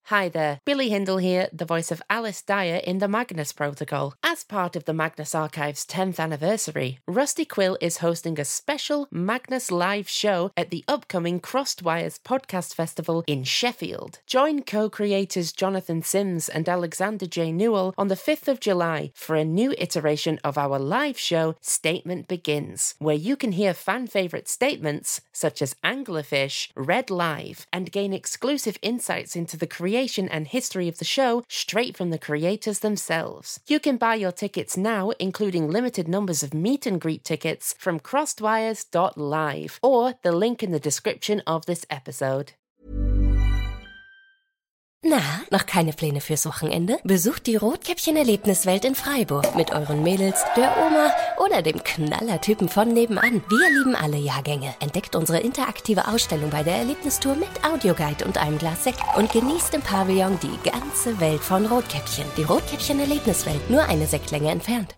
Hi there, Billy Hindle here, the voice of Alice Dyer in the Magnus Protocol. As part of the Magnus Archive's 10th anniversary, Rusty Quill is hosting a special Magnus live show at the upcoming Crossed Wires Podcast Festival in Sheffield. Join co-creators Jonathan Sims and Alexander J. Newell on the 5th of July for a new iteration of our live show, Statement Begins, where you can hear fan-favourite statements such as Anglerfish read live and gain exclusive insights into the creation and history of the show straight from the creators themselves. You can buy your tickets now, including limited numbers of meet and greet tickets from crossedwires.live or the link in the description of this episode. Na, noch keine Pläne fürs Wochenende? Besucht die Rotkäppchen-Erlebniswelt in Freiburg mit euren Mädels, der Oma oder dem Knallertypen von nebenan. Wir lieben alle Jahrgänge. Entdeckt unsere interaktive Ausstellung bei der Erlebnistour mit Audioguide und einem Glas Sekt und genießt im Pavillon die ganze Welt von Rotkäppchen. Die Rotkäppchen-Erlebniswelt, nur eine Sektlänge entfernt.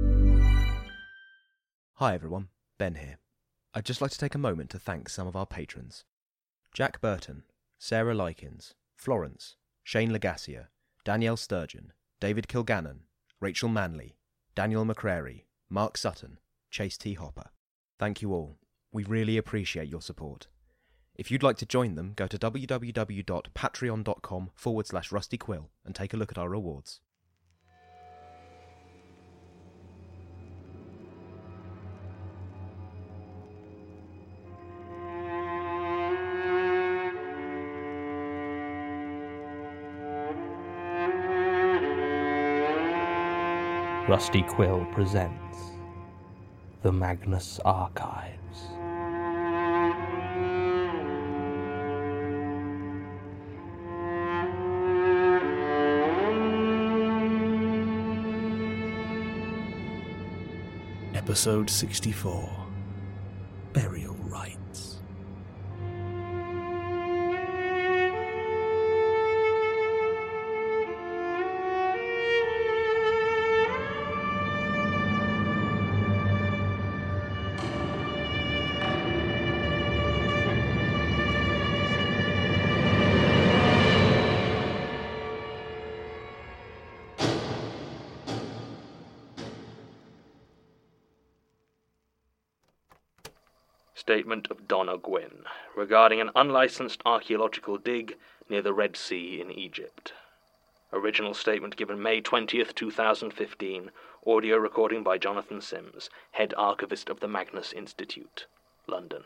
Hi everyone, Ben here. I'd just like to take a moment to thank some of our patrons. Jack Burton, Sarah Likens, Florence, Shane Lagassier, Danielle Sturgeon, David Kilgannon, Rachel Manley, Daniel McCrary, Mark Sutton, Chase T. Hopper. Thank you all. We really appreciate your support. If you'd like to join them, go to www.patreon.com/rustyquill and take a look at our rewards. Rusty Quill presents The Magnus Archives. Episode 64, Burial Rites. Statement of Donna Gwynn regarding an unlicensed archaeological dig near the Red Sea in Egypt. Original statement given May 20th, 2015. Audio recording by Jonathan Sims, head archivist of the Magnus Institute, London.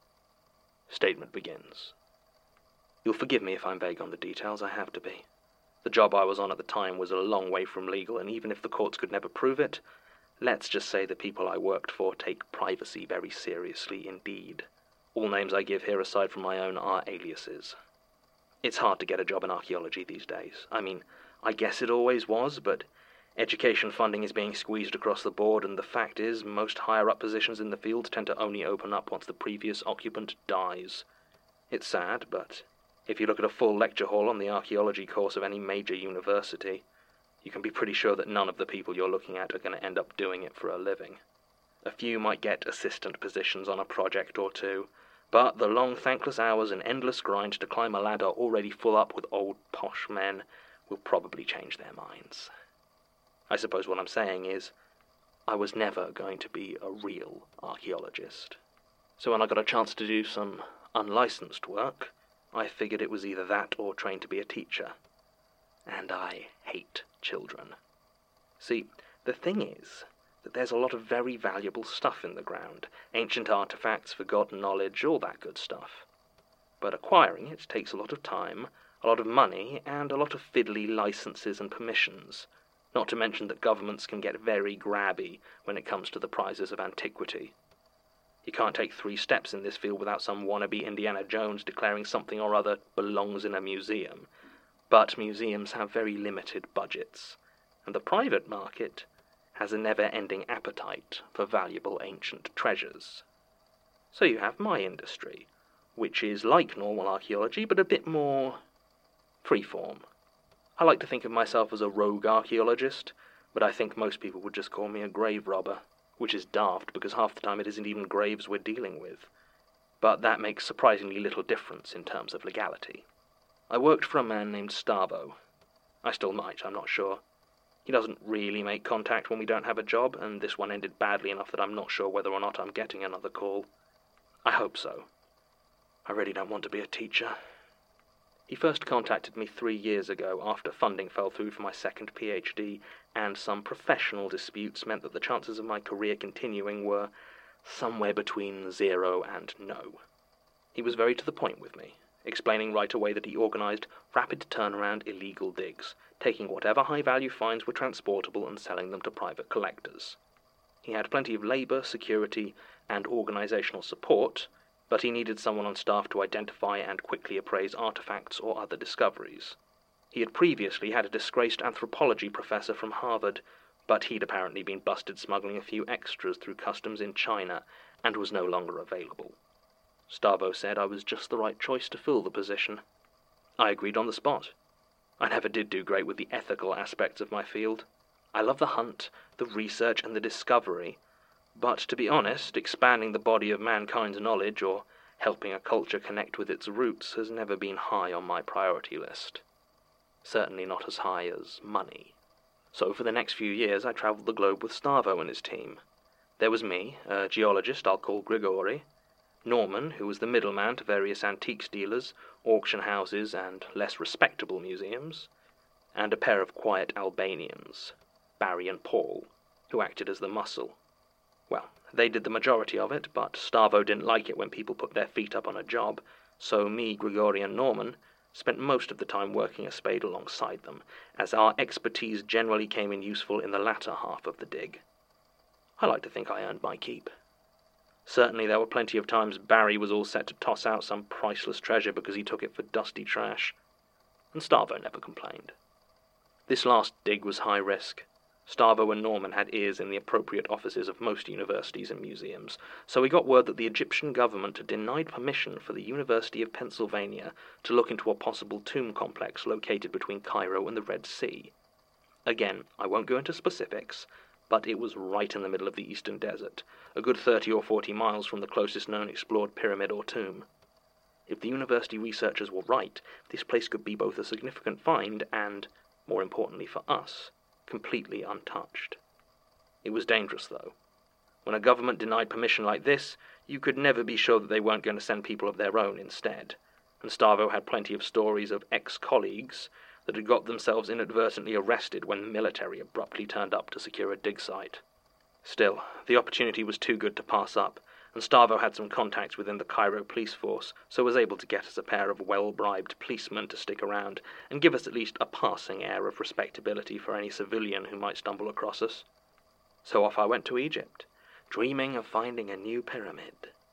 Statement begins. You'll forgive me if I'm vague on the details, I have to be. The job I was on at the time was a long way from legal, and even if the courts could never prove it, let's just say the people I worked for take privacy very seriously indeed. All names I give here aside from my own are aliases. It's hard to get a job in archaeology these days. I mean, I guess it always was, but education funding is being squeezed across the board, and the fact is, most higher-up positions in the field tend to only open up once the previous occupant dies. It's sad, but if you look at a full lecture hall on the archaeology course of any major university, you can be pretty sure that none of the people you're looking at are going to end up doing it for a living. A few might get assistant positions on a project or two, but the long thankless hours and endless grind to climb a ladder already full up with old posh men will probably change their minds. I suppose what I'm saying is, I was never going to be a real archaeologist. So when I got a chance to do some unlicensed work, I figured it was either that or train to be a teacher. And I hate children. See, the thing is that there's a lot of very valuable stuff in the ground. Ancient artifacts, forgotten knowledge, all that good stuff. But acquiring it takes a lot of time, a lot of money, and a lot of fiddly licenses and permissions. Not to mention that governments can get very grabby when it comes to the prizes of antiquity. You can't take 3 steps in this field without some wannabe Indiana Jones declaring something or other belongs in a museum. But museums have very limited budgets, and the private market has a never-ending appetite for valuable ancient treasures. So you have my industry, which is like normal archaeology, but a bit more freeform. I like to think of myself as a rogue archaeologist, but I think most people would just call me a grave robber, which is daft because half the time it isn't even graves we're dealing with. But that makes surprisingly little difference in terms of legality. I worked for a man named Starvo. I still might, I'm not sure. He doesn't really make contact when we don't have a job, and this one ended badly enough that I'm not sure whether or not I'm getting another call. I hope so. I really don't want to be a teacher. He first contacted me 3 years ago after funding fell through for my second PhD, and some professional disputes meant that the chances of my career continuing were somewhere between 0 and no. He was very to the point with me, explaining right away that he organised rapid turnaround illegal digs, taking whatever high-value finds were transportable and selling them to private collectors. He had plenty of labour, security, and organisational support, but he needed someone on staff to identify and quickly appraise artefacts or other discoveries. He had previously had a disgraced anthropology professor from Harvard, but he'd apparently been busted smuggling a few extras through customs in China and was no longer available. Starvo said I was just the right choice to fill the position. I agreed on the spot. I never did do great with the ethical aspects of my field. I love the hunt, the research, and the discovery, but to be honest, expanding the body of mankind's knowledge or helping a culture connect with its roots has never been high on my priority list. Certainly not as high as money. So for the next few years I travelled the globe with Starvo and his team. There was me, a geologist I'll call Grigori, Norman, who was the middleman to various antiques dealers, auction houses, and less respectable museums, and a pair of quiet Albanians, Barry and Paul, who acted as the muscle. Well, they did the majority of it, but Starvo didn't like it when people put their feet up on a job, so me, Grigori, and Norman spent most of the time working a spade alongside them, as our expertise generally came in useful in the latter half of the dig. I like to think I earned my keep. Certainly there were plenty of times Barry was all set to toss out some priceless treasure because he took it for dusty trash, and Starvo never complained. This last dig was high risk. Starvo and Norman had ears in the appropriate offices of most universities and museums, so we got word that the Egyptian government had denied permission for the University of Pennsylvania to look into a possible tomb complex located between Cairo and the Red Sea. Again, I won't go into specifics, but it was right in the middle of the Eastern Desert, a good 30 or 40 miles from the closest known explored pyramid or tomb. If the university researchers were right, this place could be both a significant find and, more importantly for us, completely untouched. It was dangerous, though. When a government denied permission like this, you could never be sure that they weren't going to send people of their own instead, and Starvo had plenty of stories of ex-colleagues that had got themselves inadvertently arrested when the military abruptly turned up to secure a dig site. Still, the opportunity was too good to pass up, and Starvo had some contacts within the Cairo police force, so was able to get us a pair of well-bribed policemen to stick around and give us at least a passing air of respectability for any civilian who might stumble across us. So off I went to Egypt, dreaming of finding a new pyramid.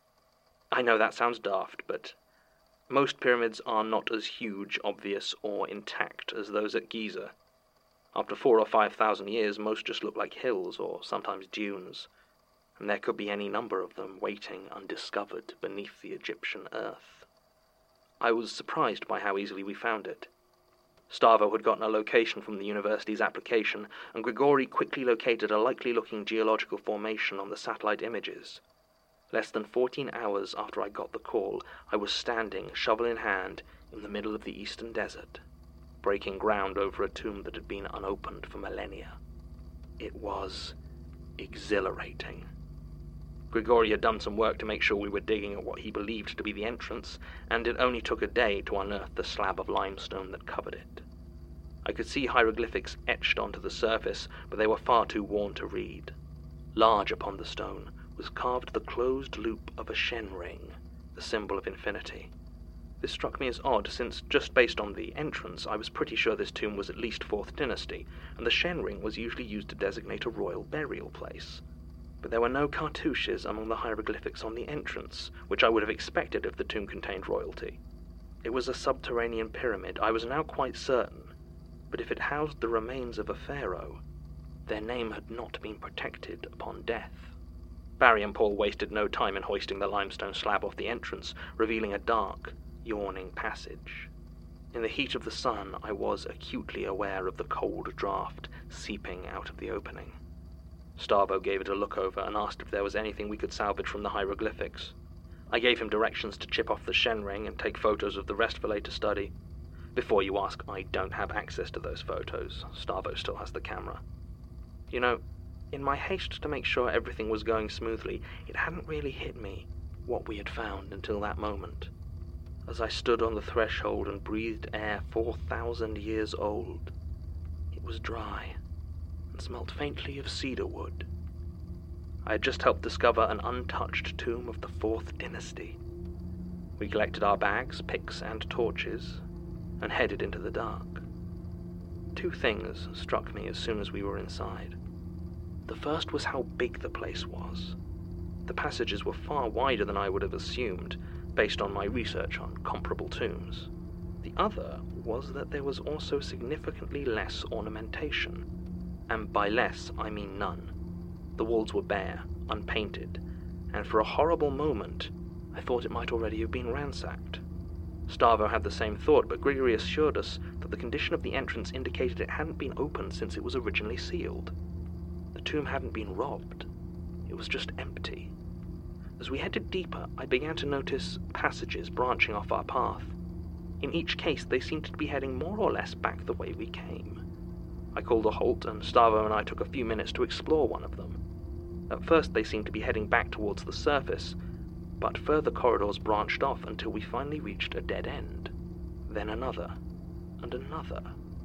I know that sounds daft, but most pyramids are not as huge, obvious, or intact as those at Giza. After 4,000 or 5,000 years, most just look like hills or sometimes dunes, and there could be any number of them waiting undiscovered beneath the Egyptian earth. I was surprised by how easily we found it. Starvo had gotten a location from the university's application, and Grigori quickly located a likely-looking geological formation on the satellite images. Less than 14 hours after I got the call, I was standing, shovel in hand, in the middle of the Eastern Desert, breaking ground over a tomb that had been unopened for millennia. It was exhilarating. Grigori had done some work to make sure we were digging at what he believed to be the entrance, and it only took a day to unearth the slab of limestone that covered it. I could see hieroglyphics etched onto the surface, but they were far too worn to read. Large upon the stone was carved the closed loop of a Shen ring, the symbol of infinity. This struck me as odd, since just based on the entrance, I was pretty sure this tomb was at least 4th dynasty, and the Shen ring was usually used to designate a royal burial place. But there were no cartouches among the hieroglyphics on the entrance, which I would have expected if the tomb contained royalty. It was a subterranean pyramid, I was now quite certain, but if it housed the remains of a pharaoh, their name had not been protected upon death. Barry and Paul wasted no time in hoisting the limestone slab off the entrance, revealing a dark, yawning passage. In the heat of the sun, I was acutely aware of the cold draught seeping out of the opening. Starvo gave it a look over and asked if there was anything we could salvage from the hieroglyphics. I gave him directions to chip off the Shen ring and take photos of the rest for later study. Before you ask, I don't have access to those photos. Starvo still has the camera. You know, in my haste to make sure everything was going smoothly, it hadn't really hit me what we had found until that moment. As I stood on the threshold and breathed air 4,000 years old, it was dry and smelt faintly of cedar wood. I had just helped discover an untouched tomb of the 4th dynasty. We collected our bags, picks, and torches, and headed into the dark. 2 things struck me as soon as we were inside. The first was how big the place was. The passages were far wider than I would have assumed, based on my research on comparable tombs. The other was that there was also significantly less ornamentation. And by less, I mean none. The walls were bare, unpainted, and for a horrible moment, I thought it might already have been ransacked. Starvo had the same thought, but Grigory assured us that the condition of the entrance indicated it hadn't been opened since it was originally sealed. The tomb hadn't been robbed. It was just empty. As we headed deeper, I began to notice passages branching off our path. In each case, they seemed to be heading more or less back the way we came. I called a halt, and Starvo and I took a few minutes to explore one of them. At first, they seemed to be heading back towards the surface, but further corridors branched off until we finally reached a dead end. Then another, and another.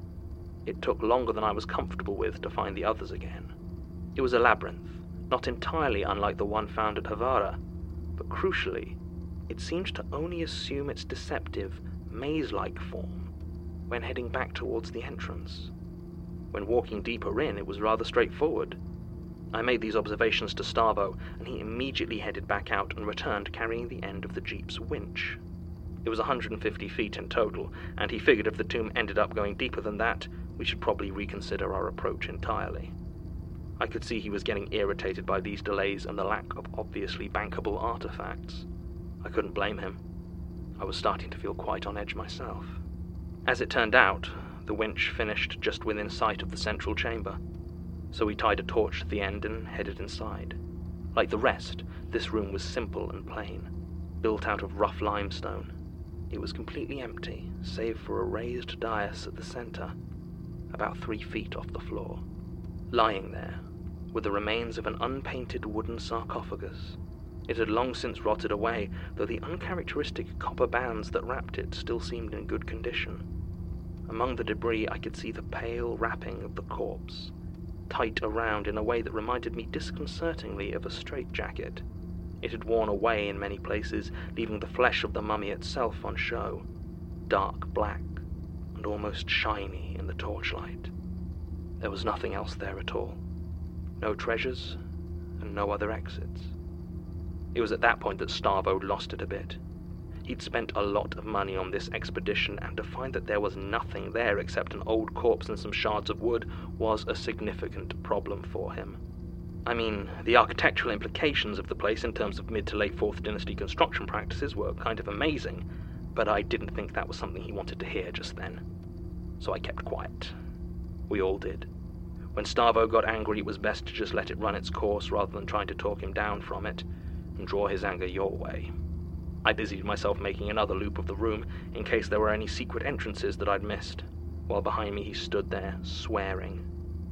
It took longer than I was comfortable with to find the others again. It was a labyrinth, not entirely unlike the one found at Havara, but crucially, it seemed to only assume its deceptive, maze-like form when heading back towards the entrance. When walking deeper in, it was rather straightforward. I made these observations to Starvo, and he immediately headed back out and returned carrying the end of the jeep's winch. It was 150 feet in total, and he figured if the tomb ended up going deeper than that, we should probably reconsider our approach entirely. I could see he was getting irritated by these delays and the lack of obviously bankable artifacts. I couldn't blame him. I was starting to feel quite on edge myself. As it turned out, the winch finished just within sight of the central chamber, so we tied a torch to the end and headed inside. Like the rest, this room was simple and plain, built out of rough limestone. It was completely empty, save for a raised dais at the center, about 3 feet off the floor. Lying there were the remains of an unpainted wooden sarcophagus. It had long since rotted away, though the uncharacteristic copper bands that wrapped it still seemed in good condition. Among the debris I could see the pale wrapping of the corpse, tight around in a way that reminded me disconcertingly of a straitjacket. It had worn away in many places, leaving the flesh of the mummy itself on show, dark black and almost shiny in the torchlight. There was nothing else there at all. No treasures, and no other exits. It was at that point that Starvo lost it a bit. He'd spent a lot of money on this expedition, and to find that there was nothing there except an old corpse and some shards of wood was a significant problem for him. I mean, the architectural implications of the place in terms of mid to late 4th Dynasty construction practices were kind of amazing, but I didn't think that was something he wanted to hear just then. So I kept quiet. We all did. When Starvo got angry, it was best to just let it run its course rather than trying to talk him down from it and draw his anger your way. I busied myself making another loop of the room in case there were any secret entrances that I'd missed, while behind me he stood there, swearing.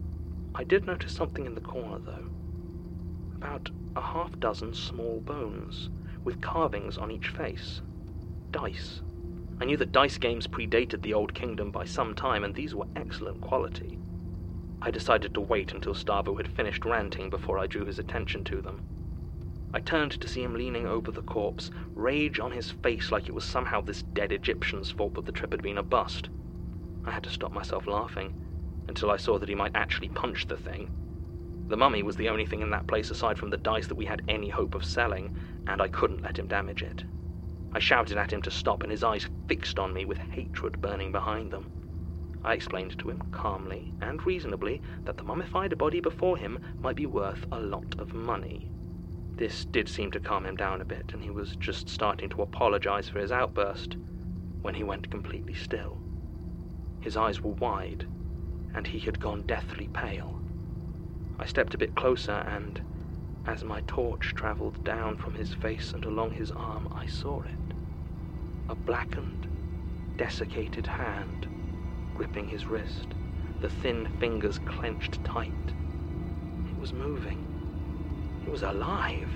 I did notice something in the corner, though. About a half-dozen small bones, with carvings on each face. Dice. I knew that dice games predated the Old Kingdom by some time, and these were excellent quality. I decided to wait until Starvo had finished ranting before I drew his attention to them. I turned to see him leaning over the corpse, rage on his face like it was somehow this dead Egyptian's fault that the trip had been a bust. I had to stop myself laughing, until I saw that he might actually punch the thing. The mummy was the only thing in that place aside from the dice that we had any hope of selling, and I couldn't let him damage it. I shouted at him to stop, and his eyes fixed on me with hatred burning behind them. I explained to him calmly and reasonably that the mummified body before him might be worth a lot of money. This did seem to calm him down a bit, and he was just starting to apologize for his outburst when he went completely still. His eyes were wide, and he had gone deathly pale. I stepped a bit closer, and as my torch traveled down from his face and along his arm, I saw it. A blackened, desiccated hand gripping his wrist, the thin fingers clenched tight. It was moving. It was alive.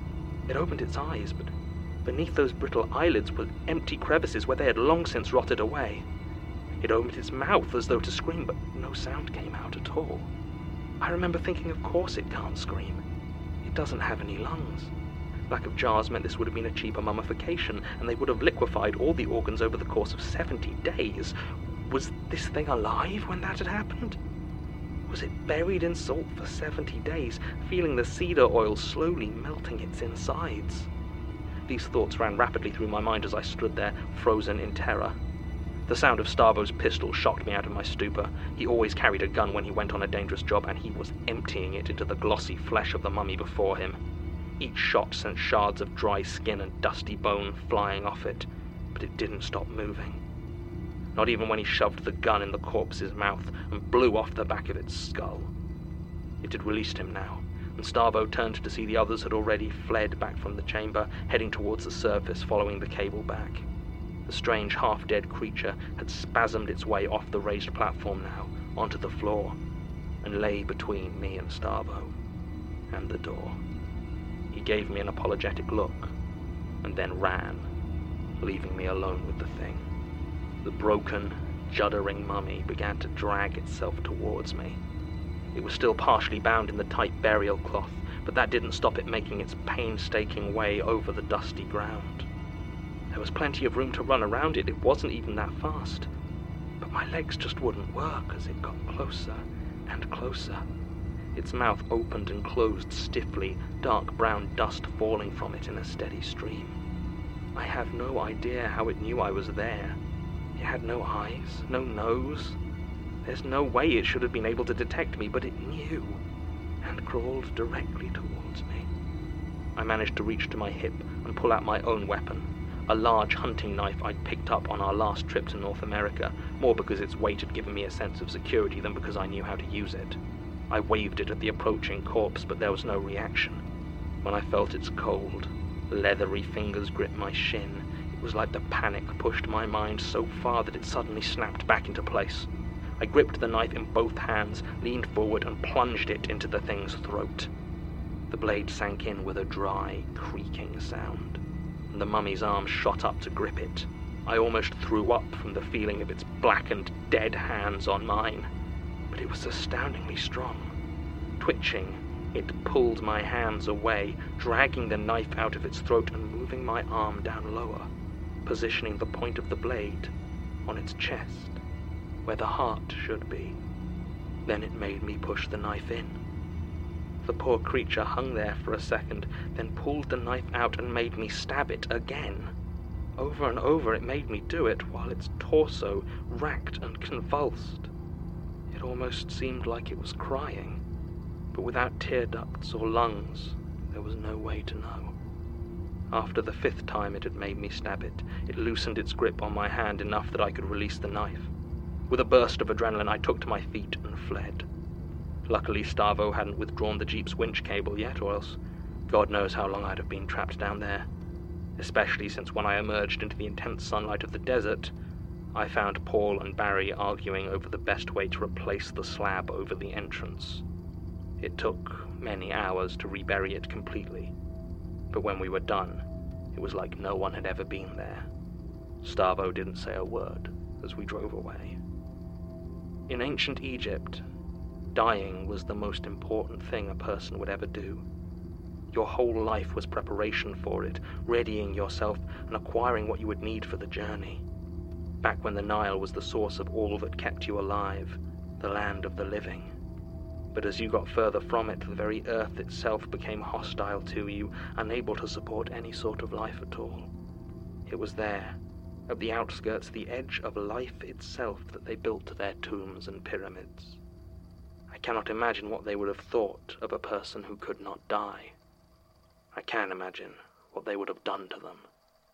It opened its eyes, but beneath those brittle eyelids were empty crevices where they had long since rotted away. It opened its mouth as though to scream, but no sound came out at all. I remember thinking, of course it can't scream. It doesn't have any lungs. Lack of jars meant this would have been a cheaper mummification, and they would have liquefied all the organs over the course of 70 days. Was this thing alive when that had happened? Was it buried in salt for 70 days, feeling the cedar oil slowly melting its insides? These thoughts ran rapidly through my mind as I stood there, frozen in terror. The sound of Starvo's pistol shocked me out of my stupor. He always carried a gun when he went on a dangerous job, and he was emptying it into the glossy flesh of the mummy before him. Each shot sent shards of dry skin and dusty bone flying off it, but it didn't stop moving. Not even when he shoved the gun in the corpse's mouth and blew off the back of its skull. It had released him now, and Starvo turned to see the others had already fled back from the chamber, heading towards the surface, following the cable back. The strange, half-dead creature had spasmed its way off the raised platform now, onto the floor, and lay between me and Starvo, and the door. He gave me an apologetic look, and then ran, leaving me alone with the thing. The broken, juddering mummy began to drag itself towards me. It was still partially bound in the tight burial cloth, but that didn't stop it making its painstaking way over the dusty ground. There was plenty of room to run around it. It wasn't even that fast. But my legs just wouldn't work as it got closer and closer. Its mouth opened and closed stiffly, dark brown dust falling from it in a steady stream. I have no idea how it knew I was there. It had no eyes, no nose. There's no way it should have been able to detect me, but it knew, and crawled directly towards me. I managed to reach to my hip and pull out my own weapon, a large hunting knife I'd picked up on our last trip to North America, more because its weight had given me a sense of security than because I knew how to use it. I waved it at the approaching corpse, but there was no reaction. When I felt its cold, leathery fingers grip my shin, it was like the panic pushed my mind so far that it suddenly snapped back into place. I gripped the knife in both hands, leaned forward, and plunged it into the thing's throat. The blade sank in with a dry, creaking sound, and the mummy's arms shot up to grip it. I almost threw up from the feeling of its blackened, dead hands on mine, but it was astoundingly strong. Twitching, it pulled my hands away, dragging the knife out of its throat and moving my arm down lower, positioning the point of the blade on its chest, where the heart should be. Then it made me push the knife in. The poor creature hung there for a second, then pulled the knife out and made me stab it again. Over and over it made me do it, while its torso racked and convulsed. It almost seemed like it was crying, but without tear ducts or lungs, there was no way to know. After the 5th time it had made me stab it, it loosened its grip on my hand enough that I could release the knife. With a burst of adrenaline, I took to my feet and fled. Luckily, Starvo hadn't withdrawn the Jeep's winch cable yet, or else God knows how long I'd have been trapped down there. Especially since when I emerged into the intense sunlight of the desert, I found Paul and Barry arguing over the best way to replace the slab over the entrance. It took many hours to rebury it completely, but when we were done, it was like no one had ever been there. Starvo didn't say a word as we drove away. In ancient Egypt, dying was the most important thing a person would ever do. Your whole life was preparation for it, readying yourself and acquiring what you would need for the journey. Back when the Nile was the source of all that kept you alive, the land of the living. But as you got further from it, the very earth itself became hostile to you, unable to support any sort of life at all. It was there, at the outskirts, the edge of life itself, that they built their tombs and pyramids. I cannot imagine what they would have thought of a person who could not die. I can imagine what they would have done to them.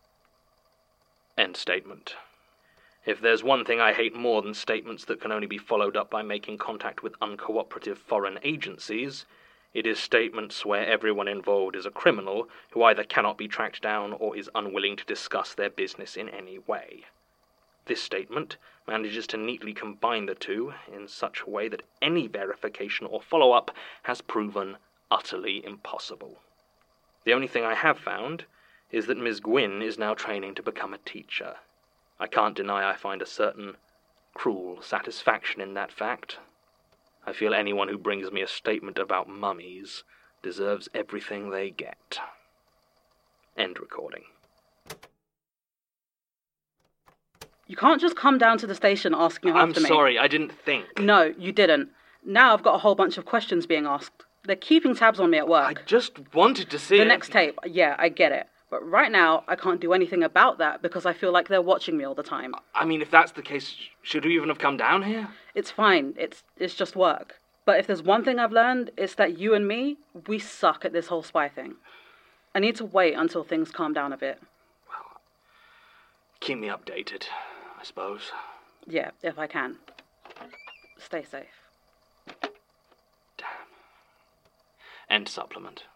End statement. If there's one thing I hate more than statements that can only be followed up by making contact with uncooperative foreign agencies, it is statements where everyone involved is a criminal who either cannot be tracked down or is unwilling to discuss their business in any way. This statement manages to neatly combine the two in such a way that any verification or follow-up has proven utterly impossible. The only thing I have found is that Ms. Gwyn is now training to become a teacher. I can't deny I find a certain cruel satisfaction in that fact. I feel anyone who brings me a statement about mummies deserves everything they get. End recording. You can't just come down to the station asking after me. I'm sorry, I didn't think. No, you didn't. Now I've got a whole bunch of questions being asked. They're keeping tabs on me at work. I just wanted to see the next tape. Yeah, I get it. But right now, I can't do anything about that because I feel like they're watching me all the time. I mean, if that's the case, should we even have come down here? It's fine. It's just work. But if there's one thing I've learned, it's that you and me, we suck at this whole spy thing. I need to wait until things calm down a bit. Well, keep me updated, I suppose. Yeah, if I can. Stay safe. Damn. End supplement.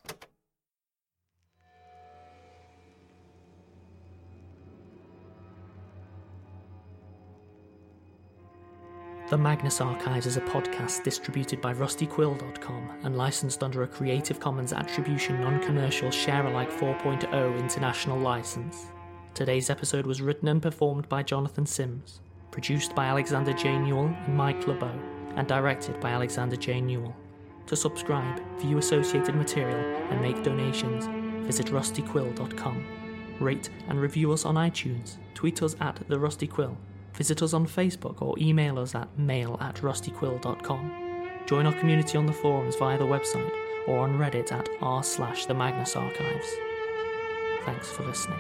The Magnus Archives is a podcast distributed by rustyquill.com and licensed under a Creative Commons Attribution Non-Commercial Share-alike 4.0 international license. Today's episode was written and performed by Jonathan Sims, produced by Alexander J. Newell and Mike LeBeau, and directed by Alexander J. Newell. To subscribe, view associated material, and make donations, visit rustyquill.com. Rate and review us on iTunes, tweet us at The Rusty Quill, visit us on Facebook or email us at mail@rustyquill.com. Join our community on the forums via the website or on Reddit at r/The Magnus Archives. Thanks for listening.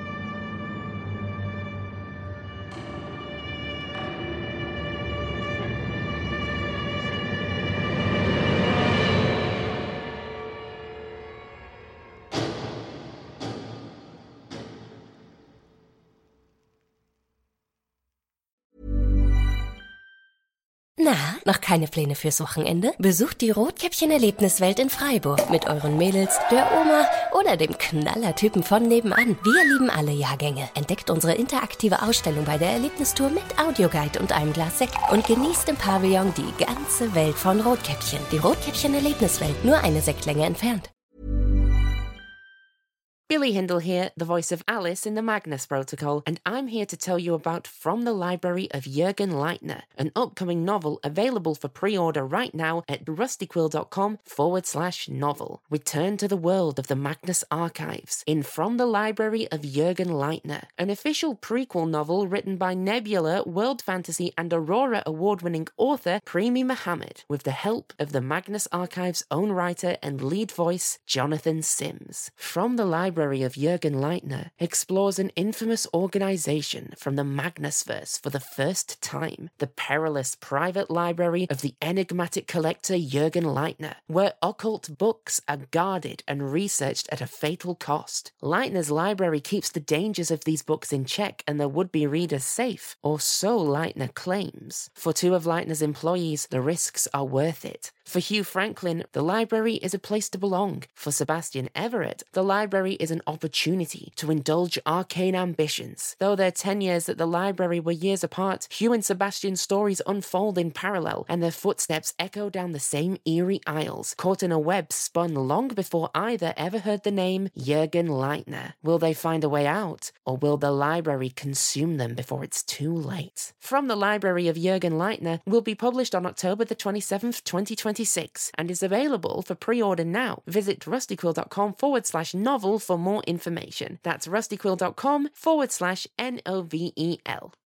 Na, noch keine Pläne fürs Wochenende? Besucht die Rotkäppchen-Erlebniswelt in Freiburg mit euren Mädels, der Oma oder dem Knallertypen von nebenan. Wir lieben alle Jahrgänge. Entdeckt unsere interaktive Ausstellung bei der Erlebnistour mit Audioguide und einem Glas Sekt und genießt im Pavillon die ganze Welt von Rotkäppchen. Die Rotkäppchen-Erlebniswelt, nur eine Sektlänge entfernt. Billy Hindle here, the voice of Alice in the Magnus Protocol, and I'm here to tell you about From the Library of Jürgen Leitner, an upcoming novel available for pre-order right now at rustyquill.com/novel. Return to the world of the Magnus Archives in From the Library of Jürgen Leitner, an official prequel novel written by Nebula, World Fantasy and Aurora award-winning author Premi Mohammed, with the help of the Magnus Archives' own writer and lead voice, Jonathan Sims. From the Library of Jürgen Leitner explores an infamous organization from the Magnusverse for the first time, the perilous private library of the enigmatic collector Jürgen Leitner, where occult books are guarded and researched at a fatal cost. Leitner's library keeps the dangers of these books in check and their would-be readers safe, or so Leitner claims. For two of Leitner's employees, the risks are worth it. For Hugh Franklin, the library is a place to belong. For Sebastian Everett, the library is an opportunity to indulge arcane ambitions. Though their tenures at the library were years apart, Hugh and Sebastian's stories unfold in parallel, and their footsteps echo down the same eerie aisles, caught in a web spun long before either ever heard the name Jürgen Leitner. Will they find a way out, or will the library consume them before it's too late? From the Library of Jürgen Leitner will be published on October the 27th, 2026, and is available for pre-order now. Visit rustyquill.com/novel for more information. That's rustyquill.com/NOVEL.